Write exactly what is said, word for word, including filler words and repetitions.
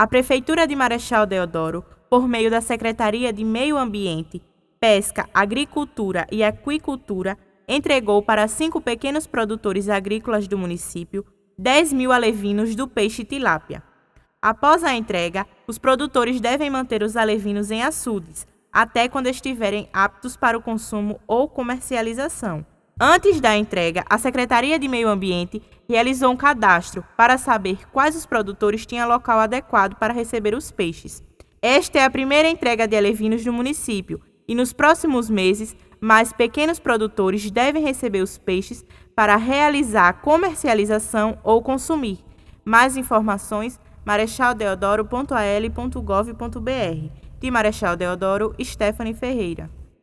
A Prefeitura de Marechal Deodoro, por meio da Secretaria de Meio Ambiente, Pesca, Agricultura e Aquicultura, entregou para cinco pequenos produtores agrícolas do município dez mil alevinos do peixe tilápia. Após a entrega, os produtores devem manter os alevinos em açudes, até quando estiverem aptos para o consumo ou comercialização. Antes da entrega, a Secretaria de Meio Ambiente realizou um cadastro para saber quais os produtores tinham local adequado para receber os peixes. Esta é a primeira entrega de alevinos do município e, nos próximos meses, mais pequenos produtores devem receber os peixes para realizar a comercialização ou consumir. Mais informações, marechal deodoro ponto a l ponto gov ponto b r. De Marechal Deodoro, Stephanie Ferreira.